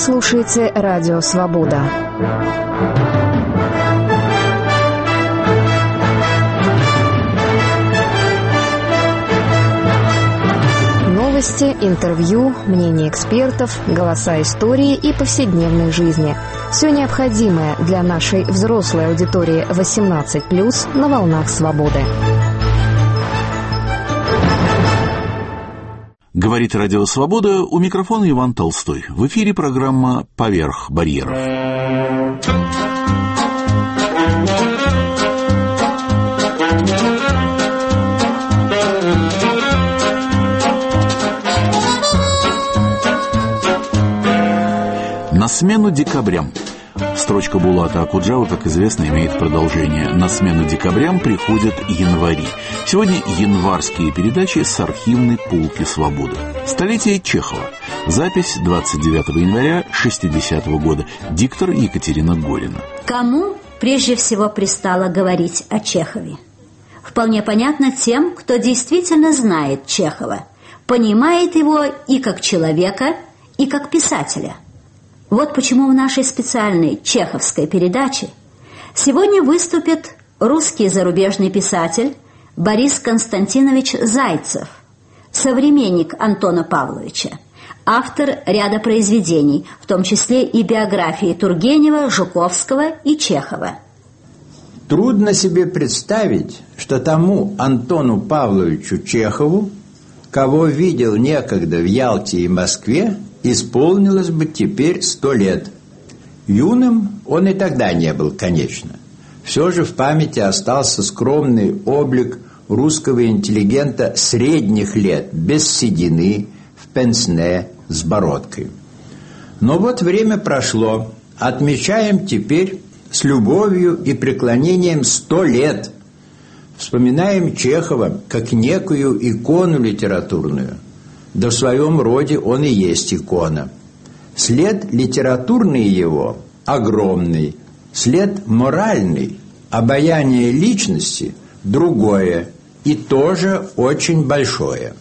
слушаете «Радио Свобода». Новости, интервью, мнения экспертов, голоса истории и повседневной жизни. Все необходимое для нашей взрослой аудитории 18+, на волнах свободы. Говорит Радио Свобода, у микрофона Иван Толстой. В эфире программа «Поверх барьеров». На смену декабрям. Строчка Булата Акуджавы, как известно, имеет продолжение. На смену декабрям приходят январи. Сегодня январские передачи с архивной полки «Свободы». Столетие Чехова. Запись 29 января 60-го года. Диктор Екатерина Горина. Кому прежде всего пристало говорить о Чехове? Вполне понятно тем, кто действительно знает Чехова, понимает его и как человека, и как писателя. Вот почему в нашей специальной чеховской передаче сегодня выступит русский зарубежный писатель Борис Константинович Зайцев, современник Антона Павловича, автор ряда произведений, в том числе и биографии Тургенева, Жуковского и Чехова. Трудно себе представить, что тому Антону Павловичу Чехову, кого видел некогда в Ялте и Москве, исполнилось бы теперь 100 лет. Юным он и тогда не был, конечно. Все же в памяти остался скромный облик русского интеллигента средних лет, без седины, в пенсне, с бородкой. Но вот время прошло, отмечаем теперь с любовью и преклонением 100 лет. Вспоминаем Чехова как некую икону литературную. Да в своем роде он и есть икона. След литературный его огромный, след моральный, обаяние личности другое и тоже очень большое.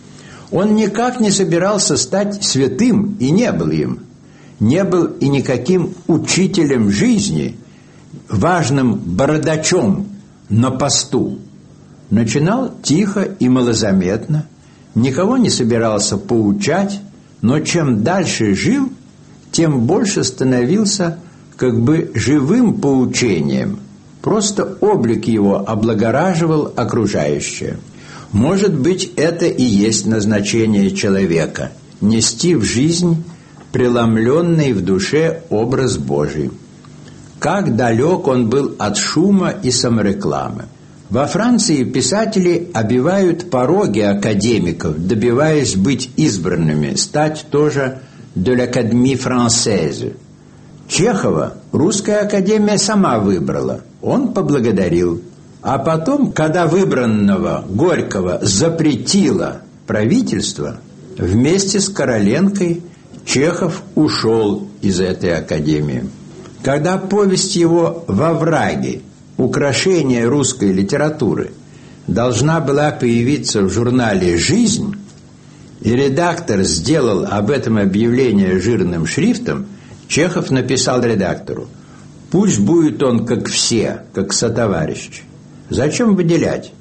Он никак не собирался стать святым и не был им. Не был и никаким учителем жизни, важным бородачом на посту. Начинал тихо и малозаметно, никого не собирался поучать, но чем дальше жил, тем больше становился как бы живым поучением. Просто облик его облагораживал окружающее. Может быть, это и есть назначение человека – нести в жизнь преломленный в душе образ Божий. Как далек он был от шума и саморекламы. Во Франции писатели обивают пороги академиков, добиваясь быть избранными, стать тоже de l'Académie française. Чехова русская академия сама выбрала, он поблагодарил. А потом, когда выбранного Горького запретило правительство, вместе с Короленкой Чехов ушел из этой академии. Когда повесть его «Во враге», украшение русской литературы, должна была появиться в журнале «Жизнь», и редактор сделал об этом объявление жирным шрифтом, Чехов написал редактору: «Пусть будет он как все, как сотоварищ. Зачем выделять?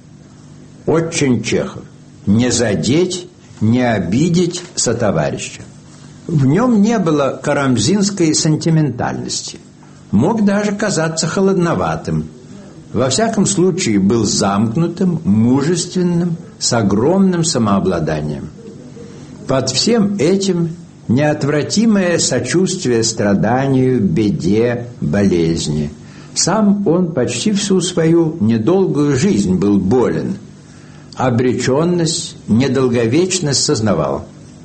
Очень Чехов. Не задеть, не обидеть сотоварища». В нем не было карамзинской сентиментальности. Мог даже казаться холодноватым. Во всяком случае, был замкнутым, мужественным, с огромным самообладанием. Под всем этим неотвратимое сочувствие страданию, беде, болезни. Сам он почти всю свою недолгую жизнь был болен. Обреченность, недолговечность сознавал.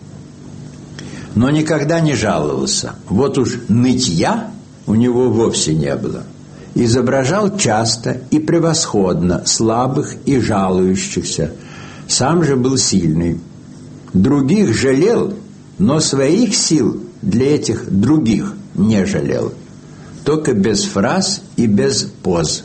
Но никогда не жаловался. Вот уж нытья у него вовсе не было. Изображал часто и превосходно слабых и жалующихся. Сам же был сильный. Других жалел, но своих сил для этих других не жалел. Только без фраз и без поз.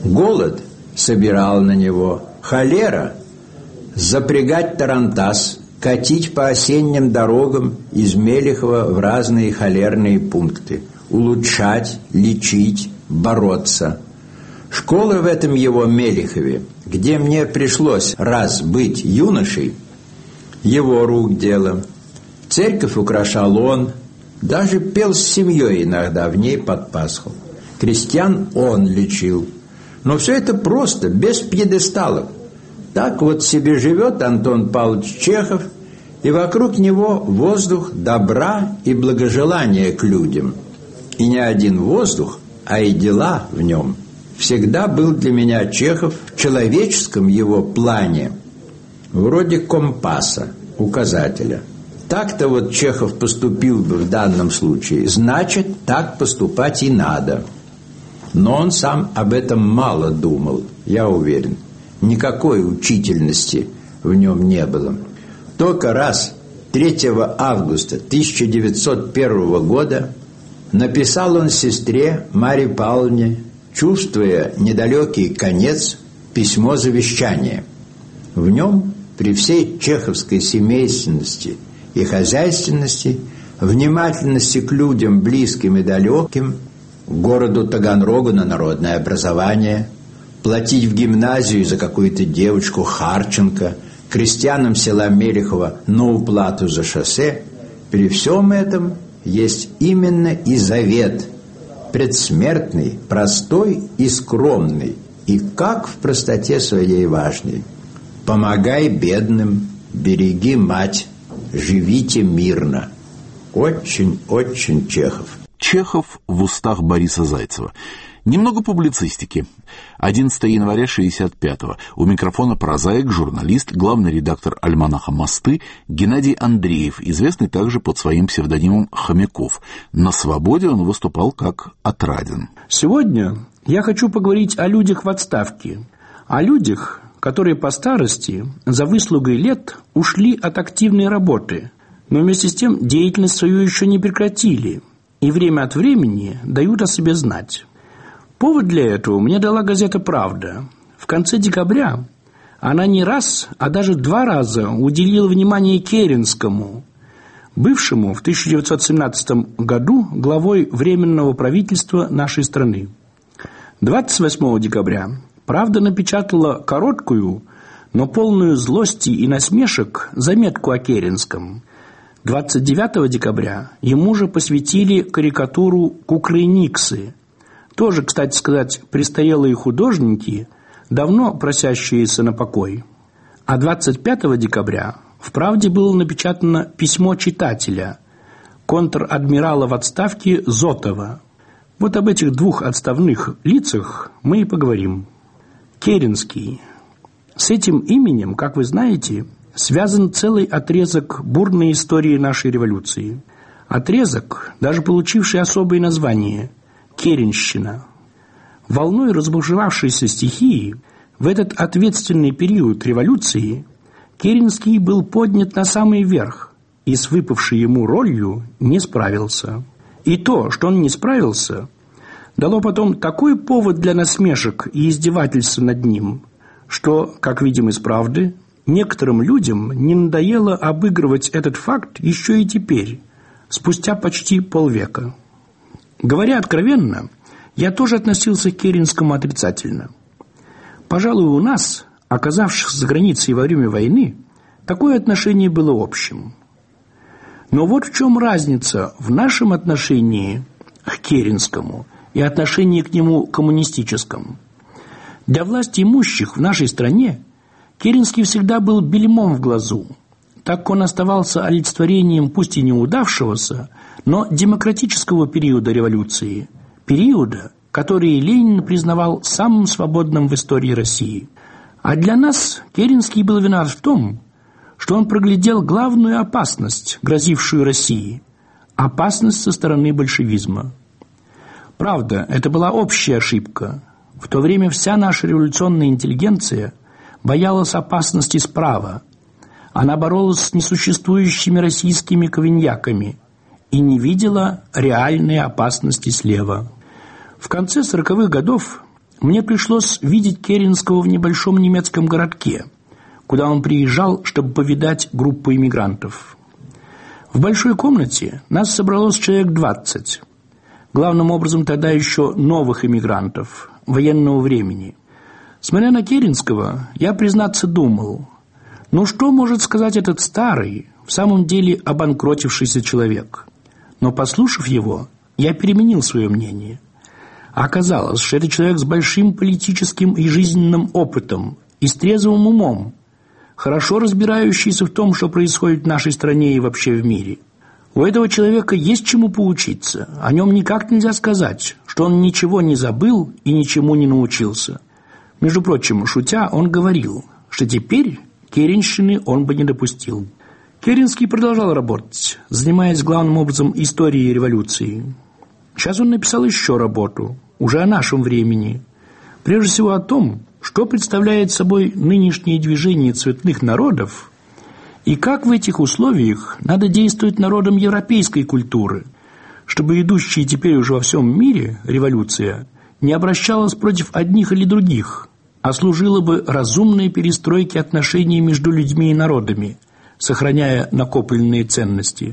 Голод собирал на него, холера запрягать тарантас катить по осенним дорогам из Мелехова в разные холерные пункты, улучшать, лечить, бороться. Школа в этом его Мелехове, где мне пришлось раз быть юношей, его рук дело. Церковь украшал он, даже пел с семьей иногда в ней под Пасху. Крестьян он лечил. Но все это просто, без пьедесталов. Так вот себе живет Антон Павлович Чехов, и вокруг него воздух добра и благожелания к людям. И не один воздух, а и дела в нем. Всегда был для меня Чехов в человеческом его плане вроде компаса, указателя. Так-то вот Чехов поступил бы в данном случае, значит, так поступать и надо. Но он сам об этом мало думал, я уверен. Никакой учительности в нем не было. Только раз 3 августа 1901 года написал он сестре Марии Павловне, чувствуя недалекий конец, письмо завещания. В нем, при всей чеховской семейственности и хозяйственности, внимательности к людям близким и далеким, городу Таганрогу на народное образование, платить в гимназию за какую-то девочку Харченко, крестьянам села Мелехова на уплату за шоссе, при всем этом есть именно и завет, предсмертный, простой и скромный, и как в простоте своей важный. «Помогай бедным, береги мать, живите мирно». Очень-очень Чехов. Чехов в устах Бориса Зайцева. Немного публицистики. 11 января 1965-го. У микрофона прозаик, журналист, главный редактор альманаха «Мосты» Геннадий Андреев, известный также под своим псевдонимом Хомяков. На свободе он выступал как Отрадин. Сегодня я хочу поговорить о людях в отставке. О людях, которые по старости, за выслугой лет, ушли от активной работы, но вместе с тем деятельность свою еще не прекратили и время от времени дают о себе знать. Повод для этого мне дала газета «Правда». В конце декабря она не раз, а даже 2 раза уделила внимание Керенскому, бывшему в 1917 году главой Временного правительства нашей страны. 28 декабря «Правда» напечатала короткую, но полную злости и насмешек заметку о Керенском. 29 декабря ему же посвятили карикатуру «Кукрыниксы». Тоже, кстати сказать, престарелые художники, давно просящиеся на покой. А 25 декабря в «Правде» было напечатано письмо читателя, контр-адмирала в отставке Зотова. Вот об этих 2 отставных лицах мы и поговорим. Керенский. С этим именем, как вы знаете, связан целый отрезок бурной истории нашей революции. Отрезок, даже получивший особое название – Керенщина. Волной разбушевавшейся стихии в этот ответственный период революции Керенский был поднят на самый верх и с выпавшей ему ролью не справился. И то, что он не справился, дало потом такой повод для насмешек и издевательств над ним, что, как видим из «Правды», некоторым людям не надоело обыгрывать этот факт еще и теперь, спустя почти полвека. Говоря откровенно, я тоже относился к Керенскому отрицательно. Пожалуй, у нас, оказавшихся за границей во время войны, такое отношение было общим. Но вот в чем разница в нашем отношении к Керенскому и отношении к нему коммунистическом. Для власти имущих в нашей стране Керенский всегда был бельмом в глазу, так как он оставался олицетворением пусть и неудавшегося, но демократического периода революции, периода, который Ленин признавал самым свободным в истории России. А для нас Керенский был виноват в том, что он проглядел главную опасность, грозившую России – опасность со стороны большевизма. Правда, это была общая ошибка. В то время вся наша революционная интеллигенция боялась опасности справа. Она боролась с несуществующими российскими ковеньяками и не видела реальной опасности слева. В конце 40-х годов мне пришлось видеть Керенского в небольшом немецком городке, куда он приезжал, чтобы повидать группу иммигрантов. В большой комнате нас собралось человек 20, главным образом тогда еще новых иммигрантов, военного времени. Смотря на Керенского, я, признаться, думал, ну что может сказать этот старый, в самом деле обанкротившийся человек? Но, послушав его, я переменил свое мнение. Оказалось, что это человек с большим политическим и жизненным опытом и с трезвым умом, хорошо разбирающийся в том, что происходит в нашей стране и вообще в мире. У этого человека есть чему поучиться. О нем никак нельзя сказать, что он ничего не забыл и ничему не научился. Между прочим, шутя, он говорил, что теперь керенщины он бы не допустил. Керенский продолжал работать, занимаясь главным образом историей революции. Сейчас он написал еще работу, уже о нашем времени. Прежде всего о том, что представляет собой нынешнее движение цветных народов и как в этих условиях надо действовать народам европейской культуры, чтобы идущая теперь уже во всем мире революция не обращалась против одних или других, а служила бы разумной перестройке отношений между людьми и народами, сохраняя накопленные ценности.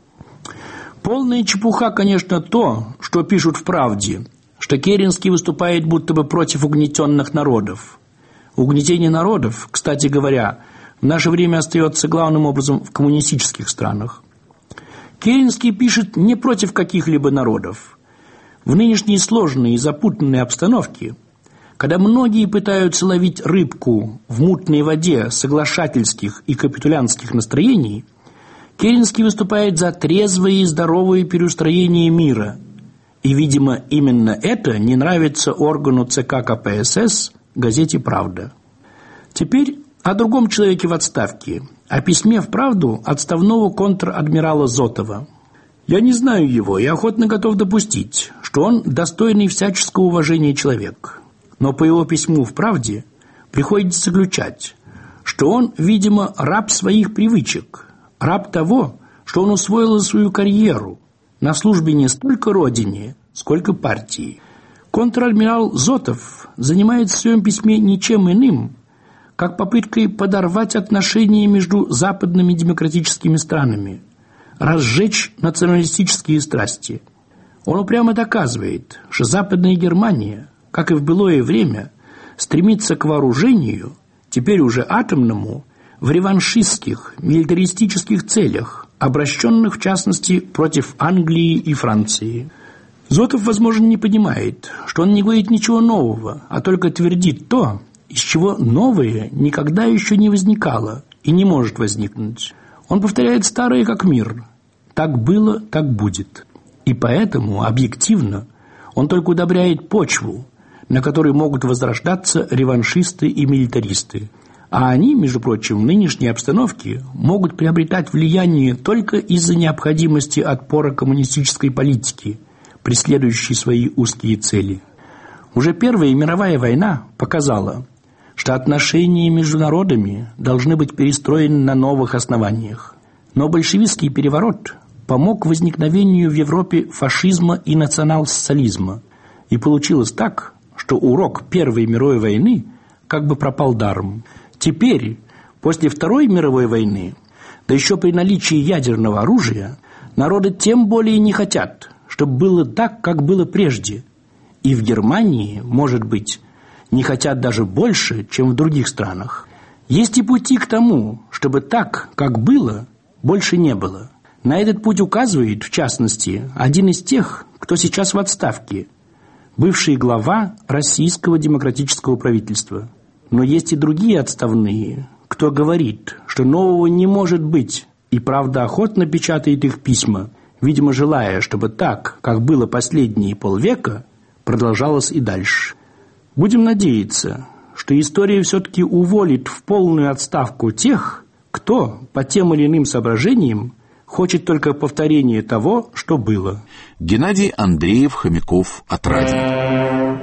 Полная чепуха, конечно, то, что пишут в «Правде», что Керенский выступает будто бы против угнетенных народов. Угнетение народов, кстати говоря, в наше время остается главным образом в коммунистических странах. Керенский пишет не против каких-либо народов. В нынешней сложной и запутанной обстановке, когда многие пытаются ловить рыбку в мутной воде соглашательских и капитулянских настроений, Керенский выступает за трезвое и здоровое переустроение мира. И, видимо, именно это не нравится органу ЦК КПСС, газете «Правда». Теперь о другом человеке в отставке, о письме в «Правду» отставного контр-адмирала Зотова. Я не знаю его и охотно готов допустить, что он достойный всяческого уважения человек. Но по его письму в «Правде» приходится заключать, что он, видимо, раб своих привычек, раб того, что он усвоил за свою карьеру, на службе не столько родине, сколько партии. Контр-адмирал Зотов занимается в своем письме ничем иным, как попыткой подорвать отношения между западными демократическими странами, разжечь националистические страсти. Он упрямо доказывает, что Западная Германия, как и в былое время, стремится к вооружению, теперь уже атомному, в реваншистских, милитаристических целях, обращенных, в частности, против Англии и Франции. Зотов, возможно, не понимает, что он не говорит ничего нового, а только твердит то, из чего новое никогда еще не возникало и не может возникнуть. Он повторяет старое как мир. Так было, так будет. И поэтому, объективно, он только удобряет почву, на которой могут возрождаться реваншисты и милитаристы. А они, между прочим, в нынешней обстановке могут приобретать влияние только из-за необходимости отпора коммунистической политики, преследующей свои узкие цели. Уже Первая мировая война показала, что отношения между народами должны быть перестроены на новых основаниях. Но большевистский переворот помог возникновению в Европе фашизма и национал-социализма. И получилось так, что урок Первой мировой войны как бы пропал даром. Теперь, после Второй мировой войны, да еще при наличии ядерного оружия, народы тем более не хотят, чтобы было так, как было прежде. И в Германии, может быть, не хотят даже больше, чем в других странах. Есть и пути к тому, чтобы так, как было, больше не было. На этот путь указывает, в частности, один из тех, кто сейчас в отставке, бывший глава российского демократического правительства. Но есть и другие отставные, кто говорит, что нового не может быть, и правда охотно печатает их письма, видимо, желая, чтобы так, как было последние полвека, продолжалось и дальше. Будем надеяться, что история все-таки уволит в полную отставку тех, кто, по тем или иным соображениям, хочет только повторения того, что было. Геннадий Андреев, Хомяков, Отрадин.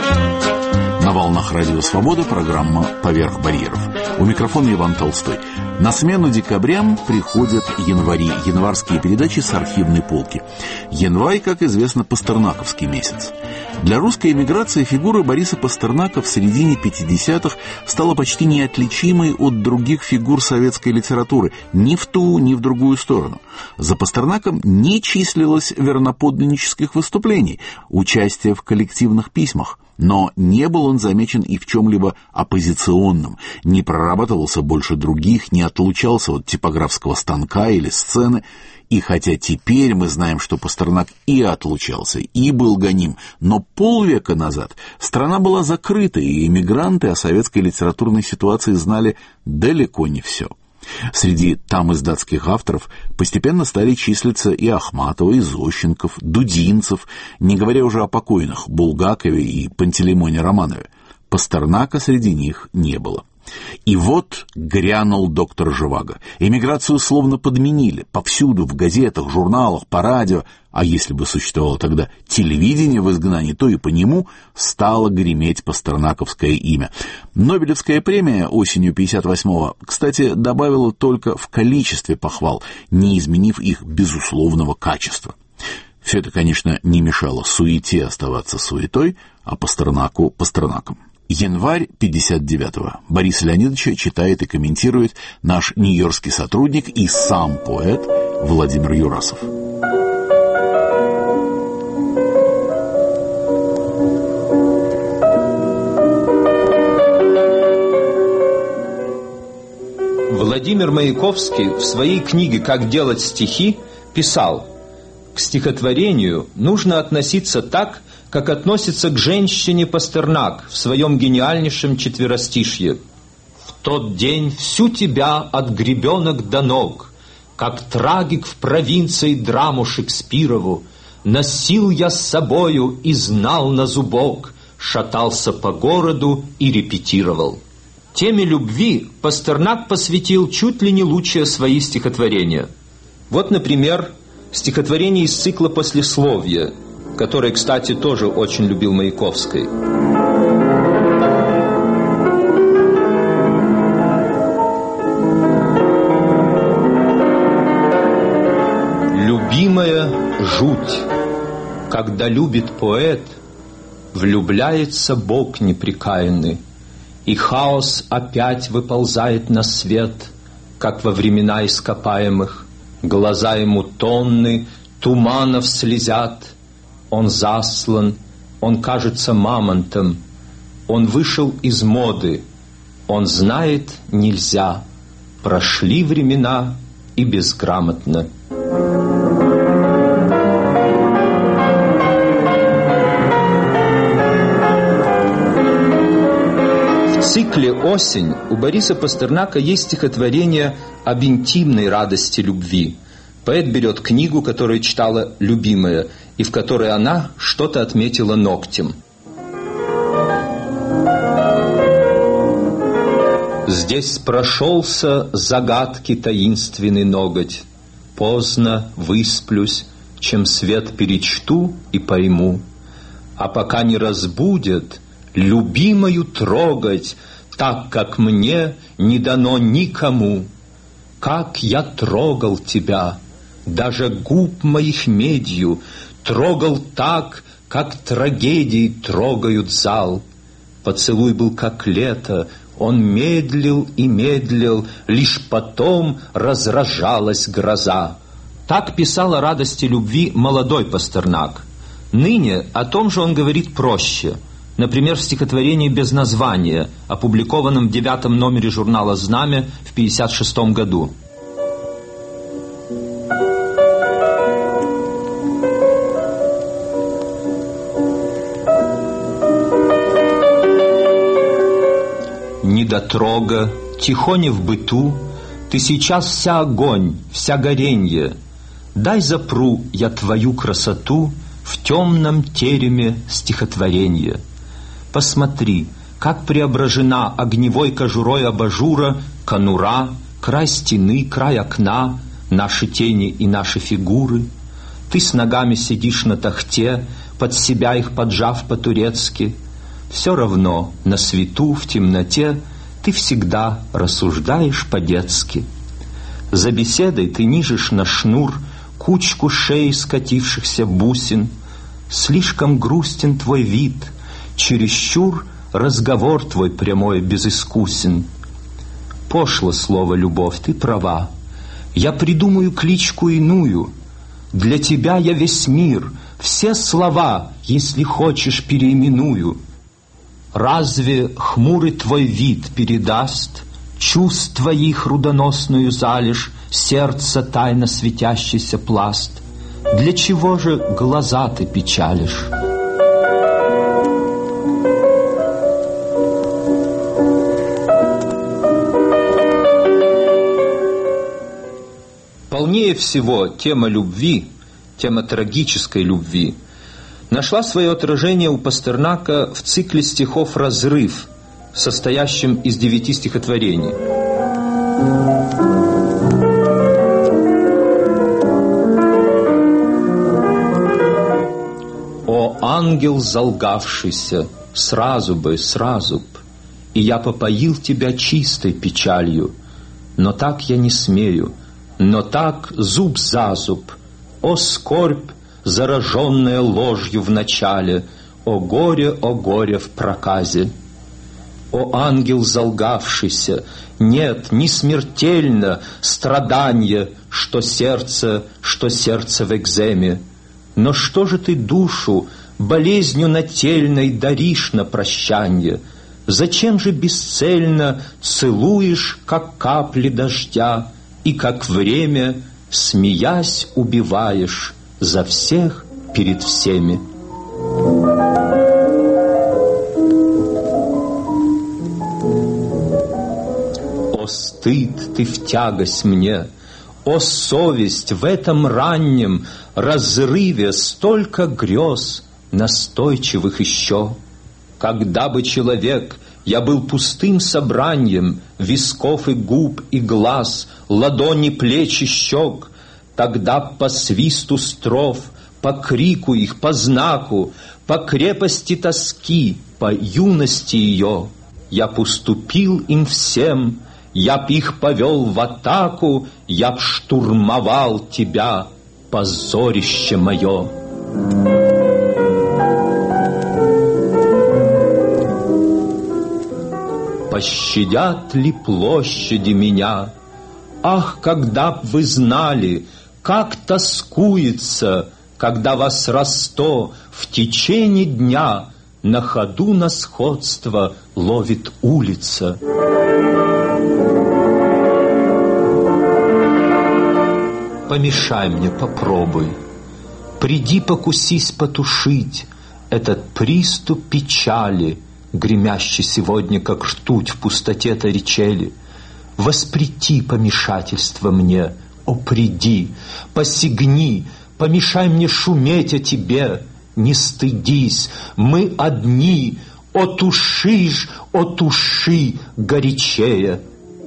На волнах Радио Свобода программа «Поверх барьеров». У микрофона Иван Толстой. На смену декабрям приходят январи, январские передачи с архивной полки. Январь, как известно, пастернаковский месяц. Для русской эмиграции фигура Бориса Пастернака в середине 50-х стала почти неотличимой от других фигур советской литературы ни в ту, ни в другую сторону. За Пастернаком не числилось верноподданнических выступлений, участия в коллективных письмах. Но не был он замечен и в чем-либо оппозиционном, не прорабатывался больше других, не отлучался от типографского станка или сцены. И хотя теперь мы знаем, что Пастернак и отлучался, и был гоним, но полвека назад страна была закрыта, и эмигранты о советской литературной ситуации знали далеко не все. Среди тамиздатских авторов постепенно стали числиться и Ахматова, и Зощенков, Дудинцев, не говоря уже о покойных Булгакове и Пантелеймоне Романове. Пастернака среди них не было. И вот грянул доктор Живаго. Эмиграцию словно подменили. Повсюду, в газетах, журналах, по радио, а если бы существовало тогда телевидение в изгнании, то и по нему стало греметь пастернаковское имя. Нобелевская премия осенью 58-го, кстати, добавила только в количестве похвал, не изменив их безусловного качества. Все это, конечно, не мешало суете оставаться суетой, а Пастернаку Пастернаком. Январь 59-го. Бориса Леонидовича читает и комментирует наш нью-йоркский сотрудник и сам поэт Владимир Юрасов. Владимир Маяковский в своей книге «Как делать стихи» писал: «К стихотворению нужно относиться так, как относится к женщине Пастернак в своем гениальнейшем четверостишье. В тот день всю тебя от гребенок до ног, как трагик в провинции драму Шекспирову, носил я с собою и знал на зубок, шатался по городу и репетировал». Теме любви Пастернак посвятил чуть ли не лучшие свои стихотворения. Вот, например, стихотворение из цикла «Послесловие», который, кстати, тоже очень любил Маяковский. Любимая жуть, когда любит поэт, влюбляется Бог непрекаянный, и хаос опять выползает на свет, как во времена ископаемых. Глаза ему тонны туманов слезят, он заслан, он кажется мамонтом, он вышел из моды, он знает нельзя, прошли времена и безграмотно. В цикле «Осень» у Бориса Пастернака есть стихотворение об интимной радости любви. Поэт берет книгу, которую читала любимая, и в которой она что-то отметила ногтем. Здесь прошелся загадки таинственный ноготь. Поздно высплюсь, чем свет перечту и пойму. А пока не разбудят, любимою трогать, так, как мне не дано никому. Как я трогал тебя, даже губ моих медью, трогал так, как трагедии трогают зал. Поцелуй был как лето, он медлил и медлил, лишь потом разражалась гроза. Так писал о радости любви молодой Пастернак. Ныне о том же он говорит проще. Например, в стихотворении «Без названия», опубликованном в 9-м номере журнала «Знамя» в 1956 году. Недотрога, тихоня в быту, ты сейчас вся огонь, вся горенье. Дай запру я твою красоту в темном тереме стихотворенья. Посмотри, как преображена огневой кожурой абажура конура, край стены, край окна, наши тени и наши фигуры. Ты с ногами сидишь на тахте, под себя их поджав по-турецки. Все равно, на свету, в темноте, ты всегда рассуждаешь по-детски. За беседой ты нижешь на шнур кучку шеи скатившихся бусин. Слишком грустен твой вид, чересчур разговор твой прямой безыскусен. Пошло слово «любовь», ты права. Я придумаю кличку иную. Для тебя я весь мир, все слова, если хочешь, переименую. Разве хмурый твой вид передаст чувств твоих рудоносную залежь, сердца тайно светящийся пласт? Для чего же глаза ты печалишь? Полнее всего тема любви, тема трагической любви, нашла свое отражение у Пастернака в цикле стихов «Разрыв», состоящем из 9 стихотворений. «О, ангел залгавшийся, сразу бы, и я попоил тебя чистой печалью, но так я не смею, но так зуб за зуб. О, скорбь, зараженная ложью в начале, о горе в проказе! О, ангел залгавшийся, нет, не смертельно страдание, что сердце в экземе. Но что же ты душу болезнью нательной даришь на прощанье? Зачем же бесцельно целуешь, как капли дождя, и как время, смеясь, убиваешь за всех перед всеми? О, стыд ты в тягость мне! О, совесть, в этом раннем разрыве столько грез, настойчивых еще! Когда бы человек я был пустым собранием висков и губ и глаз, ладони, плеч и щек, тогда по свисту строф, по крику их, по знаку, по крепости тоски, по юности ее, я б уступил им всем, я б их повел в атаку, я б штурмовал тебя, позорище мое. Пощадят ли площади меня? Ах, когда б вы знали, как тоскуется, когда вас Росто в течение дня на ходу на сходство ловит улица. Помешай мне, попробуй, приди, покусись потушить этот приступ печали, гремящий сегодня, как ртуть в пустоте Торричелли. Воспрети помешательство мне, о, приди, посягни, помешай мне шуметь о тебе, не стыдись, мы одни, о, туши горячее.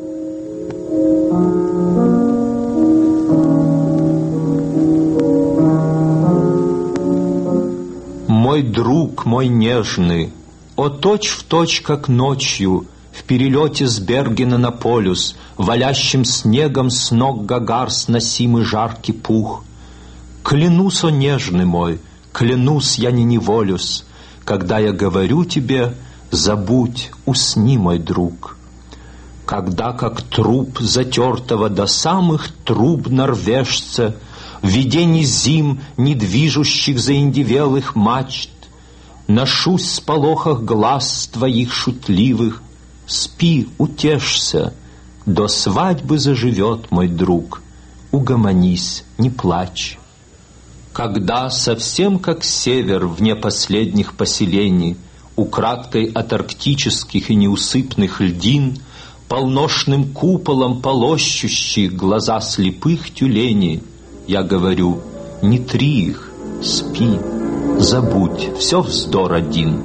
Мой друг, мой нежный, о, точь-в-точь, как ночью, в перелете с Бергена на полюс, валящим снегом с ног Гагар сносимый жаркий пух. Клянусь, о нежный мой, клянусь, я не неволюсь, когда я говорю тебе, забудь, усни, мой друг. Когда, как труп затертого до самых труб норвежца, в видении зим, не движущих заиндевелых мачт, ношусь в сполохах глаз твоих шутливых, спи, утешься, до свадьбы заживет, мой друг, угомонись, не плачь. Когда совсем как север вне последних поселений, украдкой от арктических и неусыпных льдин, полношным куполом полощущие глаза слепых тюленей, я говорю, не три их, спи, забудь, все вздор один.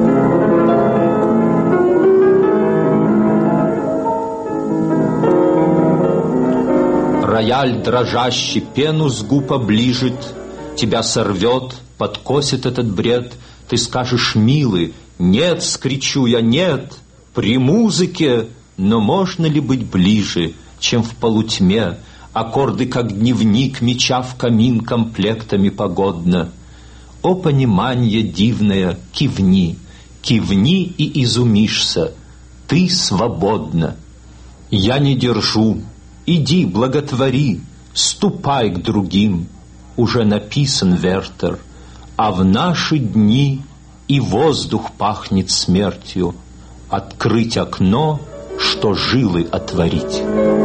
Рояль дрожащий пену с губ оближет, тебя сорвет, подкосит этот бред, ты скажешь, милый, нет, скричу я, нет, при музыке но можно ли быть ближе, чем в полутьме, аккорды, как дневник, меча в камин комплектами погодно? О, понимание дивное, кивни, кивни и изумишься, ты свободна. Я не держу, иди, благотвори, ступай к другим. Уже написан Вертер, а в наши дни и воздух пахнет смертью. Открыть окно, что жилы отворить.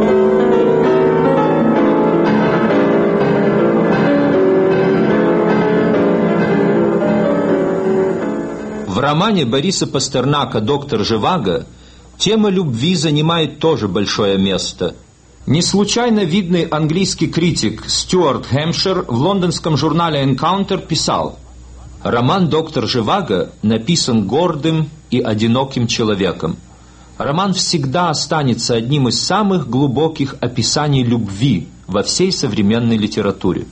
В романе Бориса Пастернака «Доктор Живаго» тема любви занимает тоже большое место. Не случайно видный английский критик Стюарт Хэмпшир в лондонском журнале «Энкаунтер» писал: «Роман «Доктор Живаго» написан гордым и одиноким человеком. Роман всегда останется одним из самых глубоких описаний любви во всей современной литературе».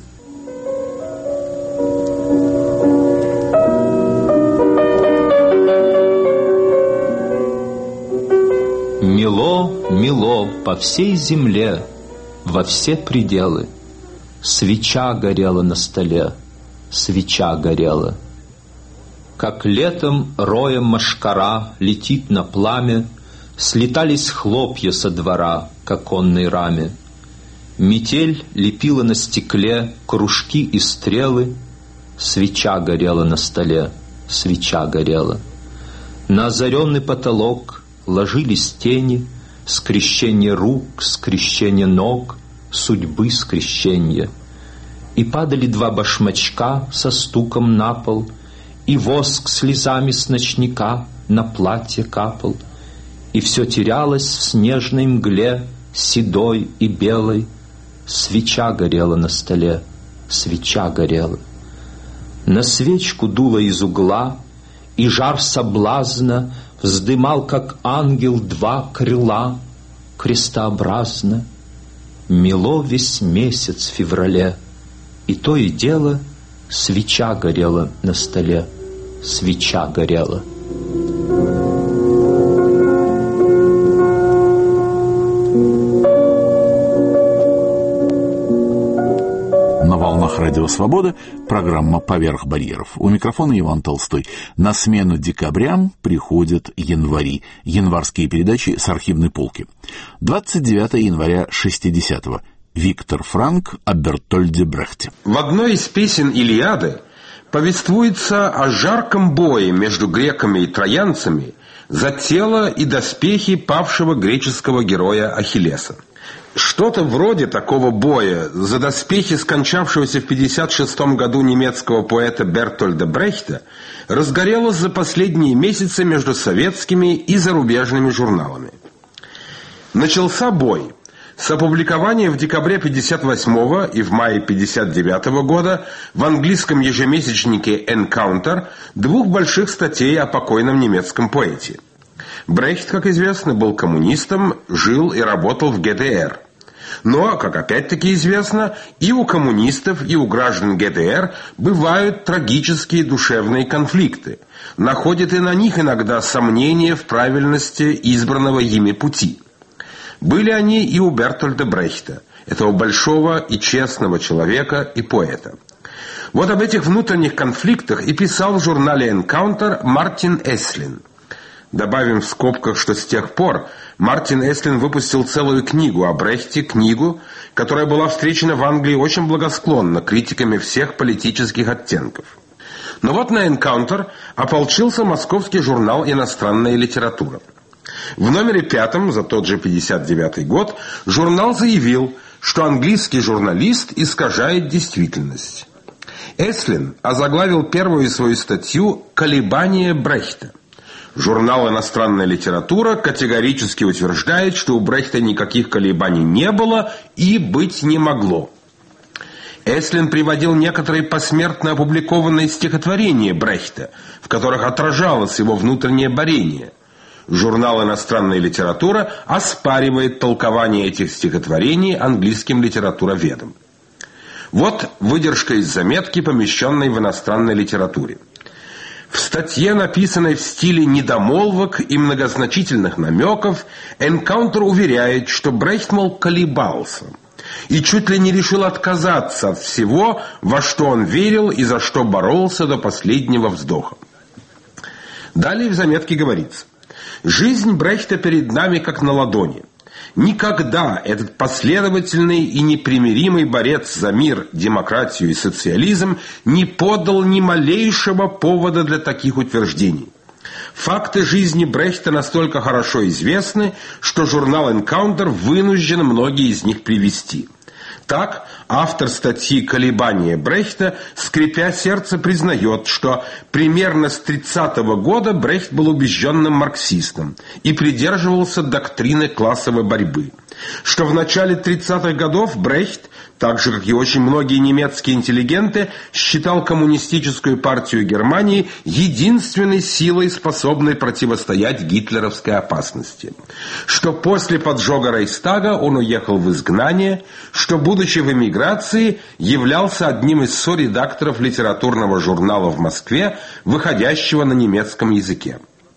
Мело, мело по всей земле, во все пределы. Свеча горела на столе, свеча горела. Как летом роем мошкара летит на пламя, слетались хлопья со двора к оконной раме. Метель лепила на стекле кружки и стрелы, свеча горела на столе, свеча горела. На озаренный потолок ложились тени, скрещение рук, скрещение ног, судьбы скрещения. И падали два башмачка со стуком на пол, и воск слезами с ночника на платье капал, и все терялось в снежной мгле, седой и белой. Свеча горела на столе, свеча горела. На свечку дуло из угла, и жар соблазна вздымал, как ангел, два крыла крестообразно. Мело весь месяц в феврале, и то и дело свеча горела на столе, свеча горела. На волнах Радио Свобода программа «Поверх барьеров». У микрофона Иван Толстой. На смену декабрям приходят январи. Январские передачи с архивной полки. 29 января 60-го. Виктор Франк о Бертольде Брехте. В одной из песен «Илиады» повествуется о жарком бое между греками и троянцами за тело и доспехи павшего греческого героя Ахиллеса. Что-то вроде такого боя за доспехи скончавшегося в 1956 году немецкого поэта Бертольда Брехта разгорелось за последние месяцы между советскими и зарубежными журналами. Начался бой с опубликования в декабре 1958 и в мае 1959 года в английском ежемесячнике «Энкаунтер» двух больших статей о покойном немецком поэте. Брехт, как известно, был коммунистом, жил и работал в ГДР. Но, как опять-таки известно, и у коммунистов, и у граждан ГДР бывают трагические душевные конфликты. Находят и на них иногда сомнения в правильности избранного ими пути. Были они и у Бертольда Брехта, этого большого и честного человека и поэта. Вот об этих внутренних конфликтах и писал в журнале «Энкаунтер» Мартин Эслин. Добавим в скобках, что с тех пор Мартин Эслин выпустил целую книгу о Брехте, книгу, которая была встречена в Англии очень благосклонно критиками всех политических оттенков. Но вот на «Энкаунтер» ополчился московский журнал «Иностранная литература». В номере 5 за тот же 1959 год журнал заявил, что английский журналист искажает действительность. Эслин озаглавил первую свою статью «Колебания Брехта». Журнал «Иностранная литература» категорически утверждает, что у Брехта никаких колебаний не было и быть не могло. Эслин приводил некоторые посмертно опубликованные стихотворения Брехта, в которых отражалось его внутреннее борение. Журнал «Иностранная литература» оспаривает толкование этих стихотворений английским литературоведом. Вот выдержка из заметки, помещенной в «Иностранной литературе». В статье, написанной в стиле недомолвок и многозначительных намеков, Энкаунтер уверяет, что Брехт, мол, колебался и чуть ли не решил отказаться от всего, во что он верил и за что боролся до последнего вздоха. Далее в заметке говорится: «Жизнь Брехта перед нами как на ладони. Никогда этот последовательный и непримиримый борец за мир, демократию и социализм не подал ни малейшего повода для таких утверждений. Факты жизни Брехта настолько хорошо известны, что журнал «Энкаунтер» вынужден многие из них привести». Так, автор статьи «Колебания Брехта», скрипя сердце, признает, что примерно с 30-го года Брехт был убежденным марксистом и придерживался доктрины классовой борьбы, что в начале 30-х годов Брехт, так же, как и очень многие немецкие интеллигенты, считал коммунистическую партию Германии единственной силой, способной противостоять гитлеровской опасности, что после поджога Рейхстага он уехал в изгнание, что, будучи в эмиграции, являлся одним из соредакторов литературного журнала в Москве, выходящего на немецком языке.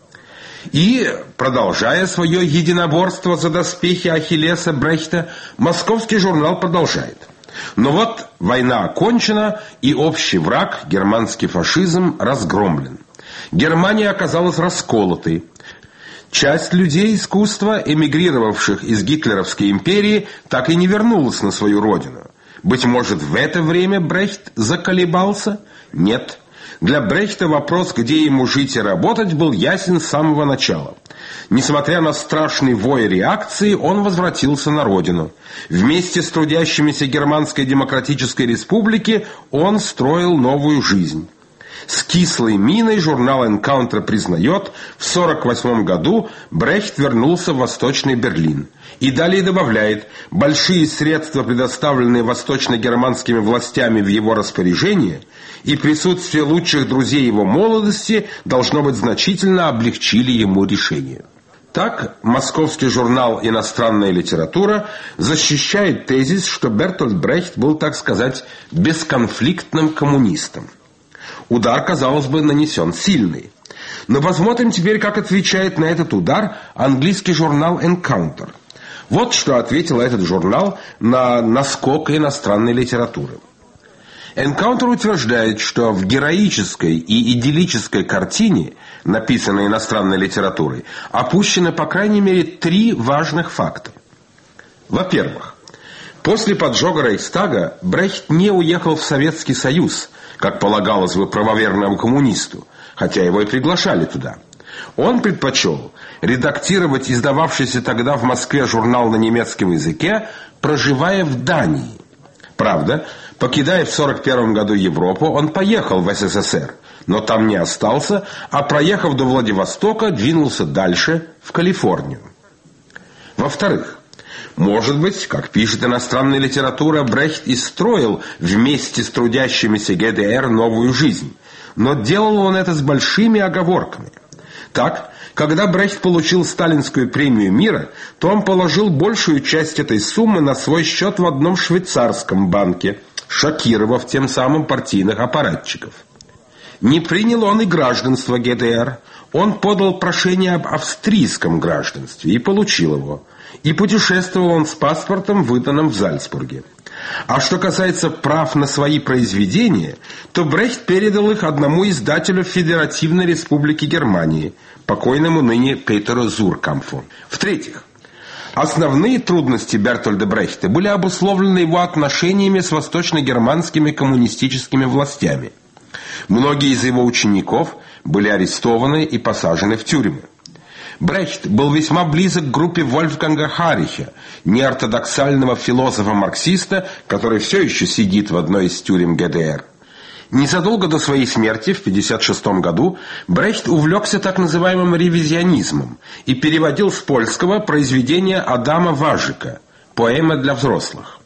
И, продолжая свое единоборство за доспехи Ахиллеса Брехта, московский журнал продолжает. Но вот война окончена, и общий враг, германский фашизм, разгромлен. Германия оказалась расколотой. Часть людей искусства, эмигрировавших из гитлеровской империи, так и не вернулась на свою родину. Быть может, в это время Брехт заколебался? Нет. Для Брехта вопрос, где ему жить и работать, был ясен с самого начала. Несмотря на страшный вой реакции, он возвратился на родину. Вместе с трудящимися Германской Демократической Республики он строил новую жизнь. С кислой миной журнал «Энкаунтер» признает, в 1948 году Брехт вернулся в Восточный Берлин. И далее добавляет, большие средства, предоставленные восточно-германскими властями в его распоряжение, и присутствие лучших друзей его молодости, должно быть, значительно облегчили ему решение. Так, московский журнал «Иностранная литература» защищает тезис, что Бертольд Брехт был, так сказать, бесконфликтным коммунистом. Удар, казалось бы, нанесен сильный. Но посмотрим теперь, как отвечает на этот удар английский журнал «Энкаунтер». Вот что ответил этот журнал на наскок иностранной литературы. «Энкаунтер» утверждает, что в героической и идиллической картине, написанной иностранной литературой, опущены по крайней мере 3 важных факта. Во-первых, после поджога Рейхстага Брехт не уехал в Советский Союз, как полагалось бы правоверному коммунисту, хотя его и приглашали туда. Он предпочел редактировать издававшийся тогда в Москве журнал на немецком языке, проживая в Дании. Правда, покидая в 1941 году Европу, он поехал в СССР, но там не остался, а, проехав до Владивостока, двинулся дальше, в Калифорнию. Во-вторых, может быть, как пишет иностранная литература, Брехт и строил вместе с трудящимися ГДР новую жизнь, но делал он это с большими оговорками. Так, когда Брехт получил Сталинскую премию мира, то он положил большую часть этой суммы на свой счет в одном швейцарском банке, шокировав тем самым партийных аппаратчиков. Не принял он и гражданство ГДР. Он подал прошение об австрийском гражданстве и получил его. И путешествовал он с паспортом, выданным в Зальцбурге. А что касается прав на свои произведения, то Брехт передал их одному издателю Федеративной Республики Германии, покойному ныне Петеру Зуркамфу. В-третьих, основные трудности Бертольда Брехта были обусловлены его отношениями с восточно-германскими коммунистическими властями. Многие из его учеников были арестованы и посажены в тюрьмы. Брехт был весьма близок к группе Вольфганга Харихя, неортодоксального философа-марксиста, который все еще сидит в одной из тюрем ГДР. Незадолго до своей смерти, в 1956 году, Брехт увлекся так называемым ревизионизмом и переводил с польского произведение Адама Важика «Поэма для взрослых».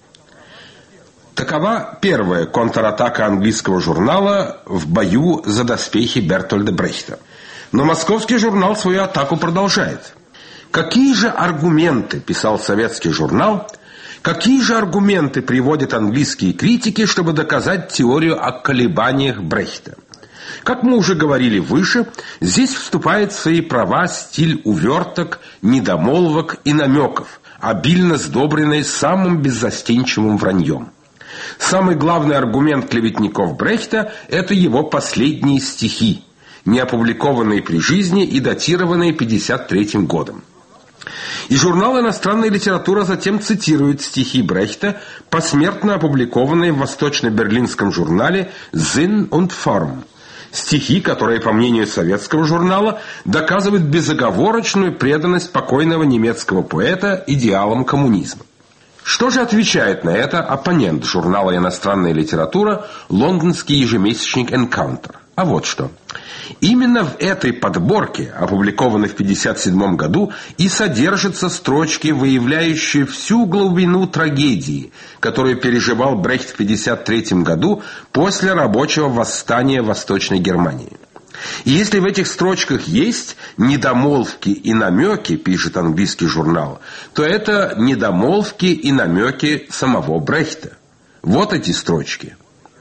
Такова первая контратака английского журнала в бою за доспехи Бертольда Брехта. Но московский журнал свою атаку продолжает. Какие же аргументы, писал советский журнал, какие же аргументы приводят английские критики, чтобы доказать теорию о колебаниях Брехта? Как мы уже говорили выше, здесь вступает в свои права стиль уверток, недомолвок и намеков, обильно сдобренный самым беззастенчивым враньем. Самый главный аргумент клеветников Брехта – это его последние стихи, не опубликованные при жизни и датированные 1953 годом. И журнал «Иностранная литература» затем цитирует стихи Брехта, посмертно опубликованные в восточно-берлинском журнале «Sinn und Form». Стихи, которые, по мнению советского журнала, доказывают безоговорочную преданность покойного немецкого поэта идеалам коммунизма. Что же отвечает на это оппонент журнала «Иностранная литература» лондонский ежемесячник «Encounter»? А вот что. Именно в этой подборке, опубликованной в 1957 году, и содержатся строчки, выявляющие всю глубину трагедии, которую переживал Брехт в 1953 году после рабочего восстания в Восточной Германии. И если в этих строчках есть недомолвки и намеки, пишет английский журнал, то это недомолвки и намеки самого Брехта. Вот эти строчки.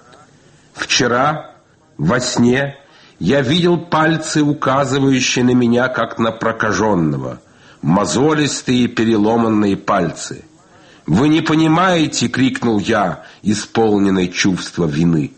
«Вчера во сне я видел пальцы, указывающие на меня, как на прокаженного, мозолистые переломанные пальцы. «Вы не понимаете!» — крикнул я, исполненный чувства вины.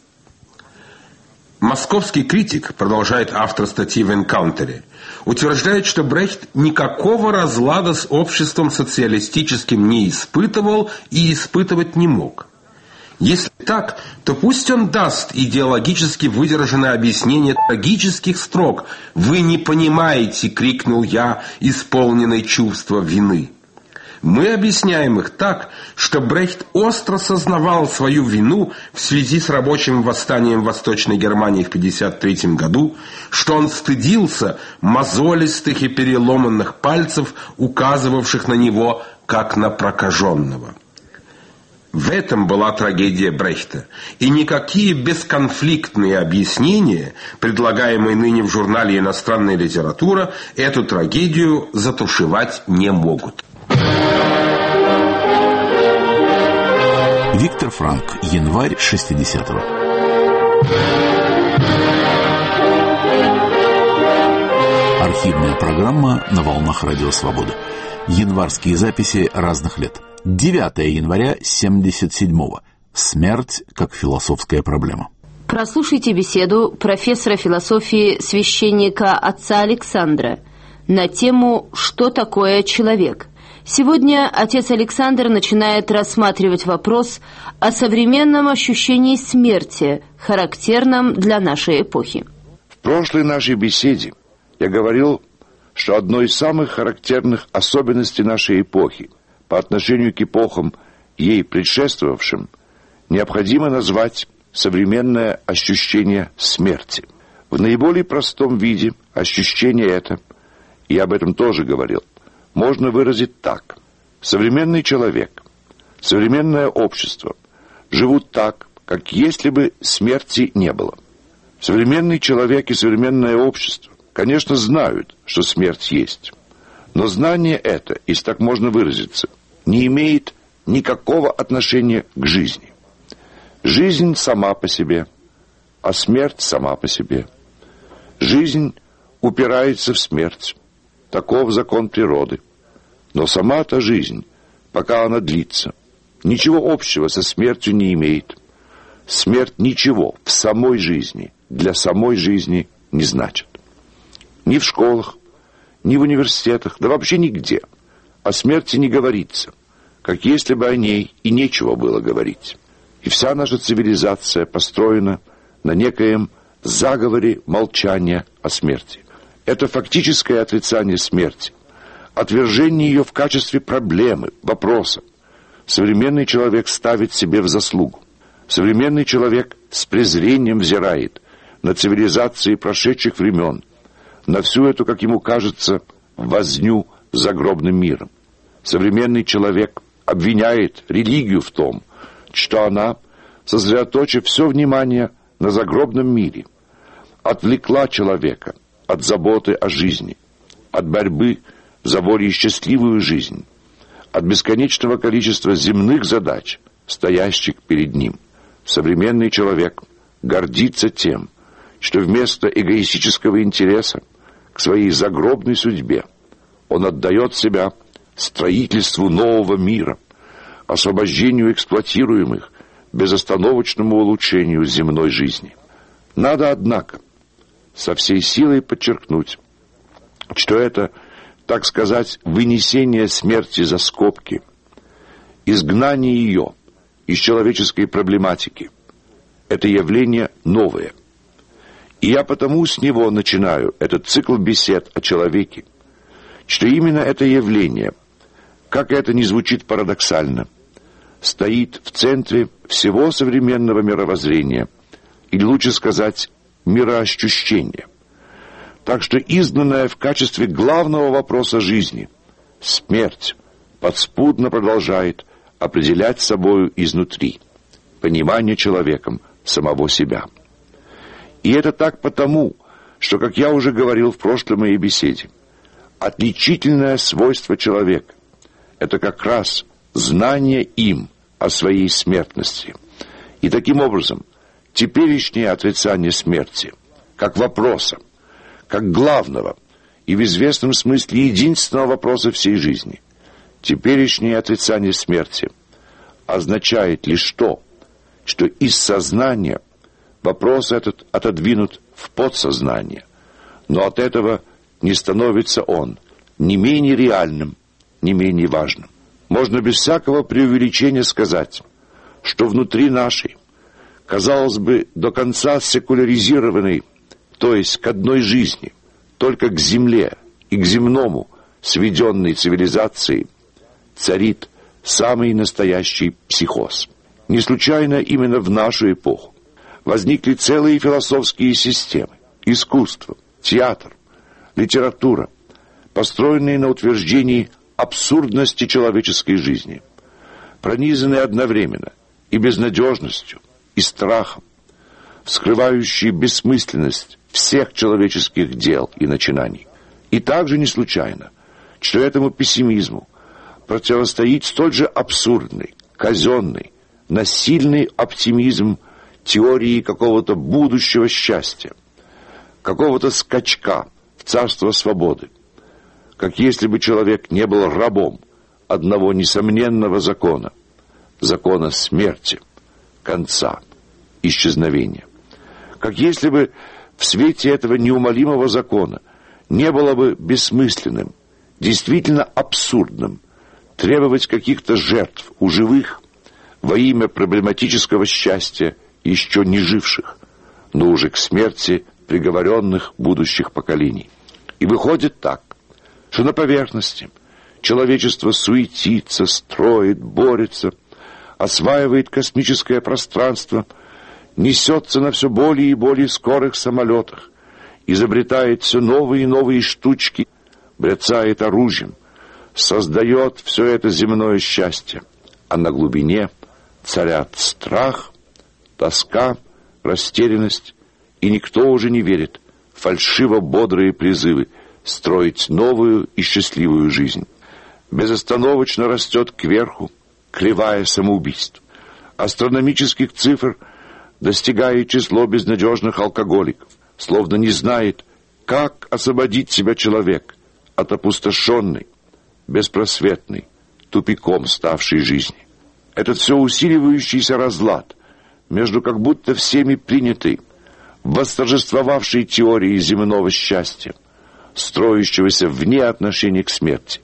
Московский критик, продолжает автор статьи в «Энкаунтере», утверждает, что Брехт никакого разлада с обществом социалистическим не испытывал и испытывать не мог. Если так, то пусть он даст идеологически выдержанное объяснение трагических строк «Вы не понимаете!» — крикнул я, исполненный чувства вины. Мы объясняем их так, что Брехт остро сознавал свою вину в связи с рабочим восстанием в Восточной Германии в 1953 году, что он стыдился мозолистых и переломанных пальцев, указывавших на него как на прокаженного. В этом была трагедия Брехта, и никакие бесконфликтные объяснения, предлагаемые ныне в журнале «Иностранная литература», эту трагедию затушевать не могут. Виктор Франк, январь 60-го. Архивная программа на волнах Радио Свобода. Январские записи разных лет. 9 января 77-го. Смерть как философская проблема. Прослушайте беседу профессора философии священника отца Александра на тему «Что такое человек?». Сегодня отец Александр начинает рассматривать вопрос о современном ощущении смерти, характерном для нашей эпохи. В прошлой нашей беседе я говорил, что одной из самых характерных особенностей нашей эпохи по отношению к эпохам, ей предшествовавшим, необходимо назвать современное ощущение смерти. В наиболее простом виде ощущение это, и об этом тоже говорил, можно выразить так. Современный человек, современное общество живут так, как если бы смерти не было. Современный человек и современное общество, конечно, знают, что смерть есть. Но знание это, если так можно выразиться, не имеет никакого отношения к жизни. Жизнь сама по себе, а смерть сама по себе. Жизнь упирается в смерть. Таков закон природы. Но сама-то жизнь, пока она длится, ничего общего со смертью не имеет. Смерть ничего в самой жизни, для самой жизни не значит. Ни в школах, ни в университетах, да вообще нигде о смерти не говорится, как если бы о ней и нечего было говорить. И вся наша цивилизация построена на некоем заговоре молчания о смерти. Это фактическое отрицание смерти, отвержение ее в качестве проблемы, вопроса. Современный человек ставит себе в заслугу. Современный человек с презрением взирает на цивилизации прошедших времен, на всю эту, как ему кажется, возню с загробным миром. Современный человек обвиняет религию в том, что она, сосредоточив все внимание на загробном мире, отвлекла человека от заботы о жизни, от борьбы за более счастливую жизнь, от бесконечного количества земных задач, стоящих перед ним. Современный человек гордится тем, что вместо эгоистического интереса к своей загробной судьбе он отдает себя строительству нового мира, освобождению эксплуатируемых, безостановочному улучшению земной жизни. Надо, однако, со всей силой подчеркнуть, что это, так сказать, вынесение смерти за скобки, изгнание ее из человеческой проблематики, это явление новое. И я потому с него начинаю этот цикл бесед о человеке, что именно это явление, как это ни звучит парадоксально, стоит в центре всего современного мировоззрения, или лучше сказать, мироощущения. Так что изгнанная в качестве главного вопроса жизни смерть подспудно продолжает определять собою изнутри понимание человеком самого себя. И это так потому, что, как я уже говорил в прошлой моей беседе, отличительное свойство человека – это как раз знание им о своей смертности. И таким образом теперешнее отрицание смерти, как вопроса, как главного и в известном смысле единственного вопроса всей жизни, теперешнее отрицание смерти означает лишь то, что из сознания вопрос этот отодвинут в подсознание, но от этого не становится он ни менее реальным, ни менее важным. Можно без всякого преувеличения сказать, что внутри нашей, казалось бы, до конца секуляризированной, то есть к одной жизни, только к земле и к земному сведенной цивилизации, царит самый настоящий психоз. Не случайно именно в нашу эпоху возникли целые философские системы, искусство, театр, литература, построенные на утверждении абсурдности человеческой жизни, пронизанные одновременно и безнадежностью, и страхом, вскрывающие бессмысленность всех человеческих дел и начинаний. И также не случайно, что этому пессимизму противостоит столь же абсурдный, казенный, насильный оптимизм теории какого-то будущего счастья, какого-то скачка в царство свободы, как если бы человек не был рабом одного несомненного закона, закона смерти, конца, исчезновения. Как если бы в свете этого неумолимого закона не было бы бессмысленным, действительно абсурдным требовать каких-то жертв у живых во имя проблематического счастья еще не живших, но уже к смерти приговоренных будущих поколений. И выходит так, что на поверхности человечество суетится, строит, борется, осваивает космическое пространство, несется на все более и более скорых самолетах, изобретает все новые и новые штучки, бряцает оружием, создает все это земное счастье, а на глубине царят страх, тоска, растерянность, и никто уже не верит в фальшиво-бодрые призывы строить новую и счастливую жизнь. Безостановочно растет кверху кривая самоубийств. Астрономических цифр достигает число безнадежных алкоголиков, словно не знает, как освободить себя человек от опустошенной, беспросветной, тупиком ставшей жизни. Этот все усиливающийся разлад между как будто всеми принятой, восторжествовавшей теорией земного счастья, строящегося вне отношения к смерти,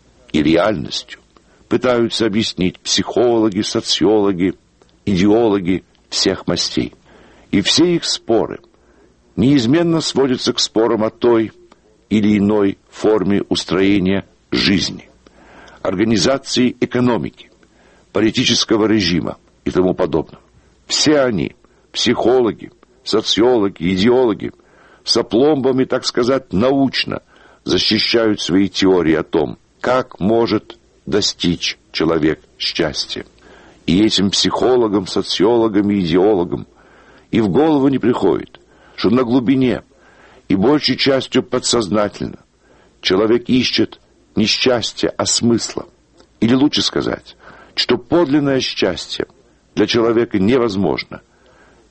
и реальностью пытаются объяснить психологи, социологи, идеологи всех мастей. И все их споры неизменно сводятся к спорам о той или иной форме устроения жизни, организации экономики, политического режима и тому подобного. Все они, психологи, социологи, идеологи, с опломбами, так сказать, научно защищают свои теории о том, как может достичь человек счастья. И этим психологам, социологам и идеологам и в голову не приходит, что на глубине и большей частью подсознательно человек ищет не счастья, а смысла. Или лучше сказать, что подлинное счастье для человека невозможно,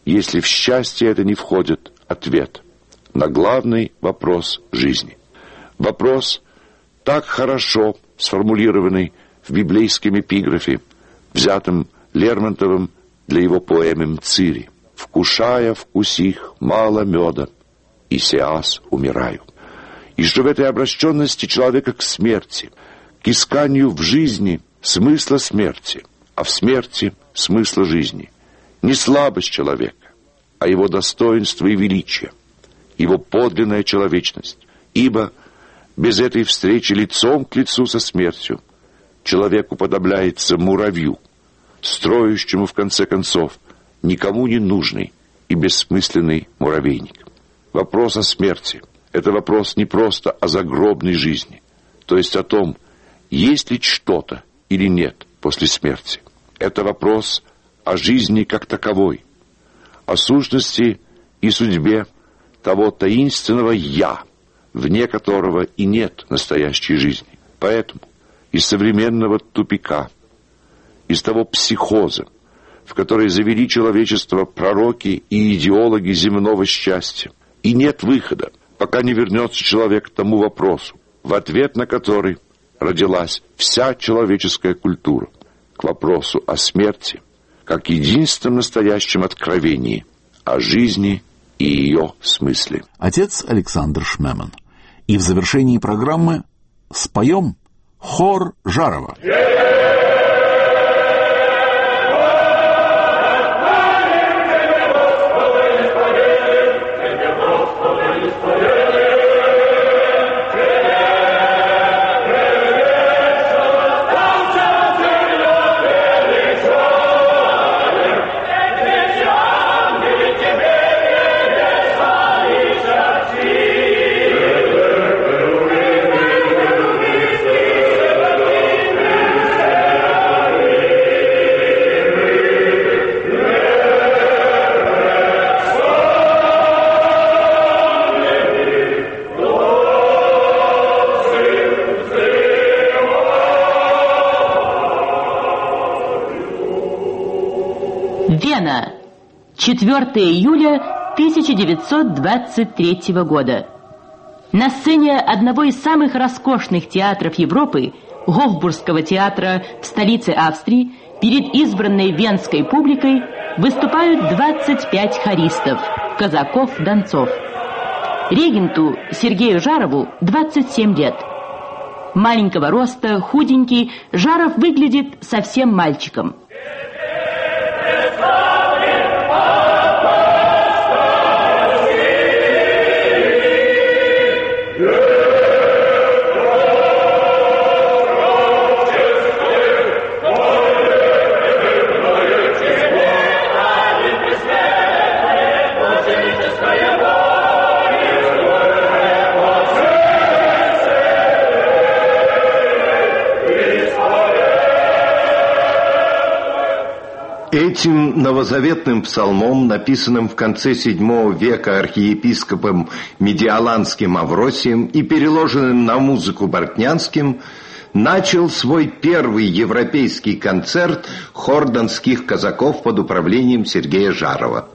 если в счастье это не входит ответ на главный вопрос жизни. Вопрос, так хорошо сформулированный в библейском эпиграфе, взятом Лермонтовым для его поэмы «Мцири». «Вкушая вкусих мало меда, и сеас умираю». И что в этой обращенности человека к смерти, к исканию в жизни смысла смерти, а в смерти смысла жизни, не слабость человека, а его достоинство и величие, его подлинная человечность. Ибо без этой встречи лицом к лицу со смертью человек уподобляется муравью, строящему в конце концов никому не нужный и бессмысленный муравейник. Вопрос о смерти – это вопрос не просто о загробной жизни, то есть о том, есть ли что-то или нет после смерти. Это вопрос о жизни как таковой, о сущности и судьбе того таинственного «я», вне которого и нет настоящей жизни. Поэтому из современного тупика, из того психоза, в который завели человечество пророки и идеологи земного счастья, и нет выхода, пока не вернется человек к тому вопросу, в ответ на который родилась вся человеческая культура, к вопросу о смерти, как единственном настоящем откровении о жизни и ее смысле. Отец Александр Шмеман. И в завершении программы споем хор Жарова. Вена. 4 июля 1923 года. На сцене одного из самых роскошных театров Европы, Гофбургского театра в столице Австрии, перед избранной венской публикой выступают 25 хористов, казаков-донцов. Регенту Сергею Жарову 27 лет. Маленького роста, худенький, Жаров выглядит совсем мальчиком. Этим новозаветным псалмом, написанным в конце VII века архиепископом Медиаланским Авросием и переложенным на музыку Бортнянским, начал свой первый европейский концерт хор донских казаков под управлением Сергея Жарова.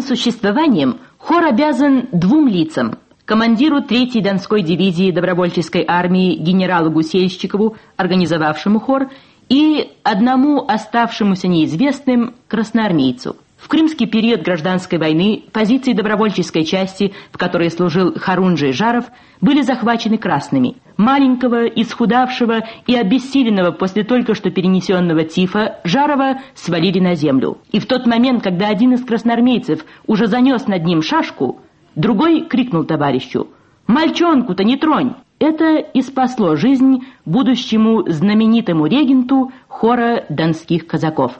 своим существованием хор обязан двум лицам: командиру 3-й Донской дивизии добровольческой армии генералу Гусельщикову, организовавшему хор, и одному оставшемуся неизвестным красноармейцу. В крымский период гражданской войны позиции добровольческой части, в которой служил Хорунжий Жаров, были захвачены красными. Маленького, исхудавшего и обессиленного после только что перенесенного тифа Жарова свалили на землю. И в тот момент, когда один из красноармейцев уже занес над ним шашку, другой крикнул товарищу: «Мальчонку-то не тронь!» Это и спасло жизнь будущему знаменитому регенту хора донских казаков.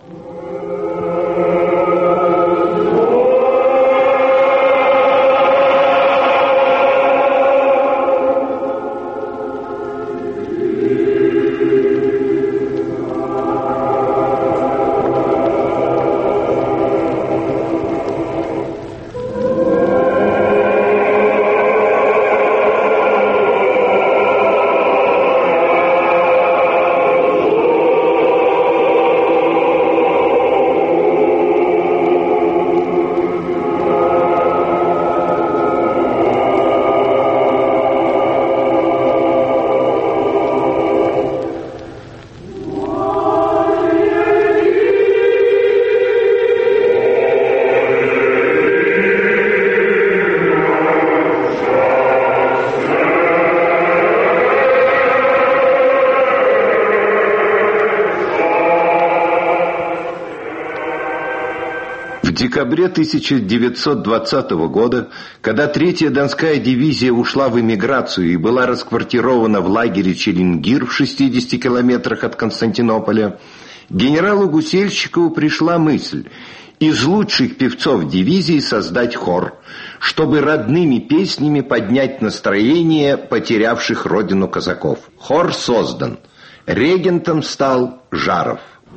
В декабре 1920 года, когда 3-я Донская дивизия ушла в эмиграцию и была расквартирована в лагере Челингир в 60 километрах от Константинополя, генералу Гусельщикову пришла мысль из лучших певцов дивизии создать хор, чтобы родными песнями поднять настроение потерявших родину казаков. Хор создан. Регентом стал Жаров.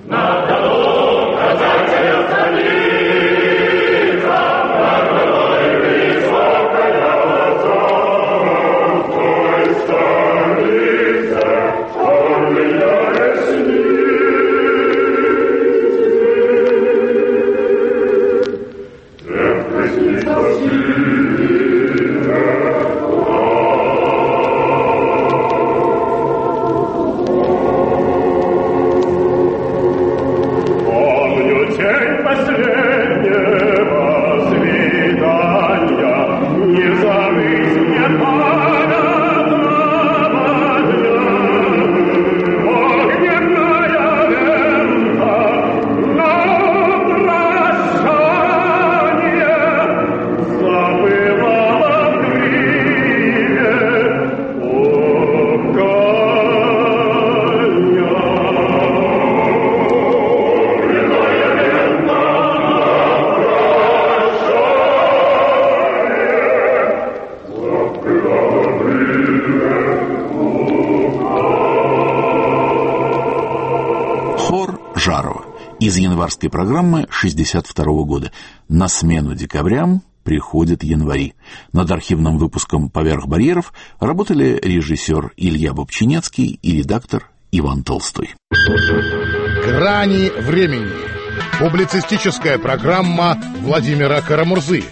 Жарова из январской программы 1962 года. На смену декабрям приходят январи. Над архивным выпуском «Поверх барьеров» работали режиссер Илья Бобчинецкий и редактор Иван Толстой. «Грани времени». Публицистическая программа Владимира Карамурзы.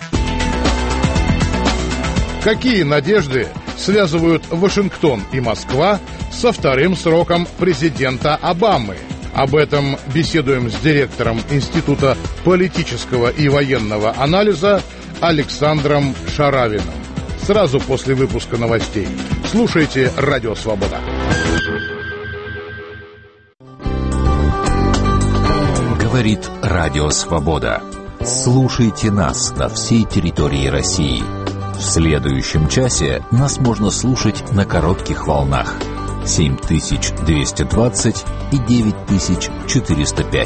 Какие надежды связывают Вашингтон и Москва со вторым сроком президента Обамы? Об этом беседуем с директором Института политического и военного анализа Александром Шаравиным. Сразу после выпуска новостей. Слушайте «Радио Свобода». Говорит «Радио Свобода». Слушайте нас на всей территории России. В следующем часе нас можно слушать на коротких волнах 7220 и 9405.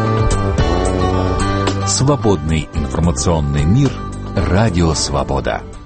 Свободный информационный мир. Радио Свобода.